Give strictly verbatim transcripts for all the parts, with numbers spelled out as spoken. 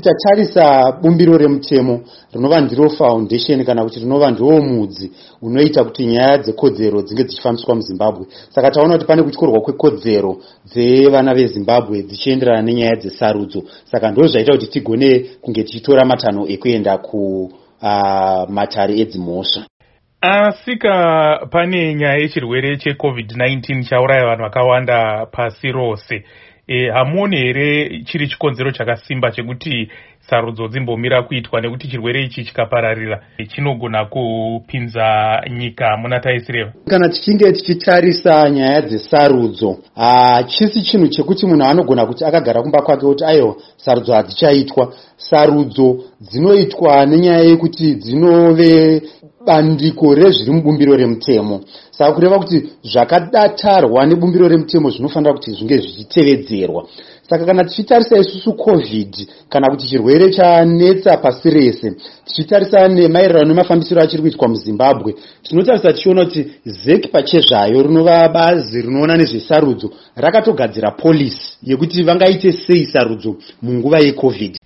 tatarisa bumbiro remutemo rinova ndiro foundation kana kuti rinova ndiwo mudzi unoita kuti nyaya dzekodzero dzinge dzichifambiswa muZimbabwe. Saka taona kuti pane kutyorwa kwekodzero dzevana veZimbabwe dzichienderana nenyaya dzesarudzo. Saka ndizvo zvaita kuti tigone kunge tichitora matanho ekuenda ku uh, matare edzimhosva. Asika pane nyaya yechirwere checovid nineteen chauraya vanhu vakawanda pasi rose. E, hamuoni here chiri chikonzero chakasimba chekuti sarudzo dzimbomira kuitwa, nekuti chirwere ichi chikapararira chinogona kupinza nyika muna taisireva? Kana tichinge tichitarisa nyaya dzesarudzo, hachisi chinhu chekuti munhu anogona kuti akagara kumba kwake kuti aiwa sarudzo hadzichaitwa. Sarudzo dzinoitwa nenyaya yekuti dzinove bandiko rezviri mubumbiro remutemo. Saka kureva kuti zvakadatarwa nebumbiro remutemo zvinofanira kuti zvinge zvichitevedzerwa. Saka kana tichitarisa isusu covid kana kuti chirwere chanetsa pasi rese, tichitarisa nemaererano nemafambisiro achiri kuitwa muZimbabwe, tinotarisa tichiona kuti Z E C pachezvayo rinova bazi rinoona nezvesarudzo rakatogadzira polisi yekuti vangaite sei sarudzo munguva yecovid.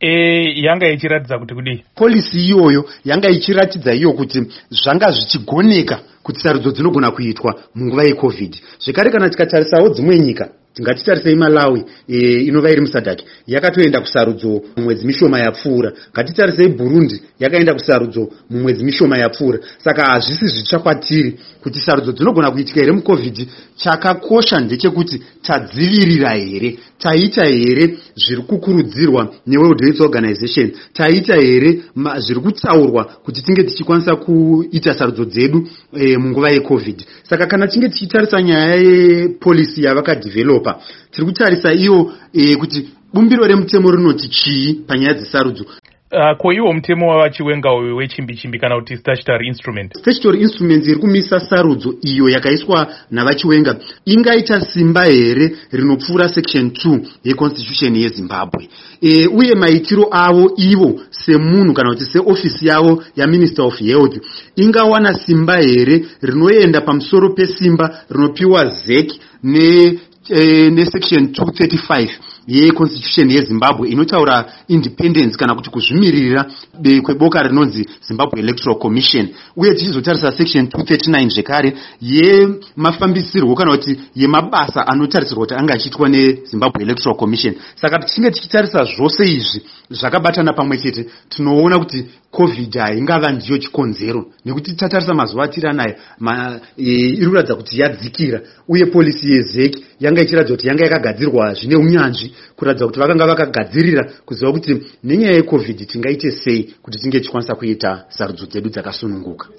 E, yanga ichiratidza kuti kudii? Polisi iyoyo yanga ichiratidza iyo kuti zvanga zvichigoneka kuti sarudzo dzinogona kuitwa munguva yecovid. Zvekare kana tikatarisawo dzimwe nyika, tingatitarisei Malawi e, inova iri musadhaki yakatoenda kusarudzo mumwedzi mishoma yapfuura. Ngatitarisei Burundi yakaenda kusarudzo mumwedzi mishoma yapfuura. Saka hazvisi zvitsva kwatiri kuti sarudzo dzinogona kuitika here mucovid. Chakakosha ndechekuti tadzivirira here, taita here zviri kukurudzirwa neWorld Health Organization, taita here zviri kutaurwa kuti tinge tichikwanisa kuita sarudzo dzedu e, munguva yecovid. Saka kana tinge tichitarisa nyaya yepolisi yavakadevelopa, tiri kutarisa iyo e, kuti bumbiro remutemo rinoti chii panyaya dzesarudzo. Uh, ko iwo mutemo wavachiwenga uyu wechimbi-chimbi kana kuti statutory instrument? Statutory instrument iri kumisa sarudzo iyo yakaiswa navachiwenga ingaita simba here rinopfuura section two yeconstitution yeZimbabwe. E, uye maitiro avo ivo semunhu kana kuti seofisi yavo yaMinister of Health ingawana simba here rinoenda pamusoro pesimba rinopiwa Z E C ne, e, ne section two thirty-five yeconstitution yeZimbabwe inotaura independence kana kuti kuzvimirira kweboka rinonzi Zimbabwe Electoral Commission. Uye tichizotarisa section two thirty-nine zvekare yemafambisirwo kana kuti yemabasa anotarisirwa kuti anga achiitwa neZimbabwe Electoral Commission. Saka tichinge tichitarisa zvose izvi zvakabatana pamwe chete, tinoona kuti covid haingava ndiyo chikonzero, nekuti tatarisa mazuva atiri anayo e, iri kuratidza kuti yadzikira. Uye polisi yeZ E C yanga ichiratidza kuti yanga yakagadzirwa zvine unyanzvi, kuratidza kuti vakanga vakagadzirira kuziva kuti nenyaya yecovid tingaite sei kuti tinge tichikwanisa kuita sarudzo dzedu dzakasununguka.